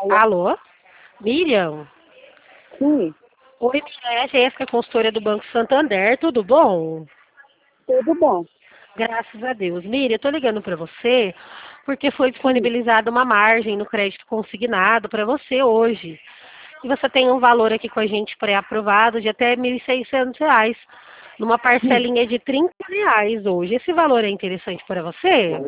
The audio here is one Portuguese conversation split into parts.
Alô? Alô? Miriam? Sim, Oi, Miriam, é a Jéssica, consultora do Banco Santander, tudo bom? tudo bom. Graças a Deus. Miriam, eu tô ligando para você porque foi Sim, disponibilizada uma margem no crédito consignado para você hoje. E você tem um valor aqui com a gente pré-aprovado de até R$ 1.600, numa sim. parcelinha de R$ 30 hoje. Esse valor é interessante para você?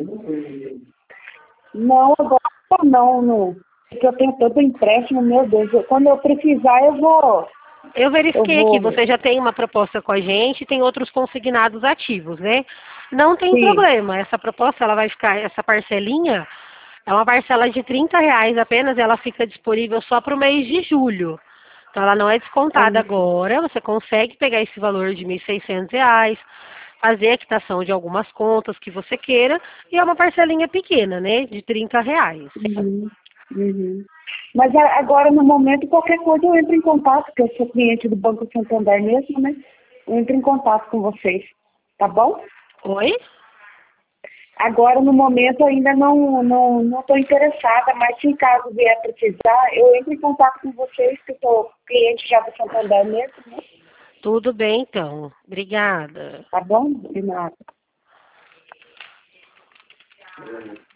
Não, agora não, não. Porque eu tenho tanto empréstimo, meu Deus. Quando eu precisar, eu vou. Eu Eu verifiquei aqui, vou. você já tem uma proposta com a gente, tem outros consignados ativos, né? Não tem Sim. problema, essa proposta, ela vai ficar, essa parcelinha, é uma parcela de R$ 30 apenas, ela fica disponível só para o mês de julho. Então, ela não é descontada Ah, agora, você consegue pegar esse valor de R$ 1.600, fazer a quitação de algumas contas que você queira, e é uma parcelinha pequena, né, de R$ 30. uhum, uhum. Mas agora, no momento, qualquer coisa eu entro em contato, porque eu sou cliente do Banco Santander mesmo, né? Eu entro em contato com vocês, tá bom? Oi? Agora, no momento, ainda não estou interessada, mas se caso vier precisar, eu entro em contato com vocês, que eu sou cliente já do Santander mesmo, né? Tudo bem, então. Obrigada. Tá bom? De nada.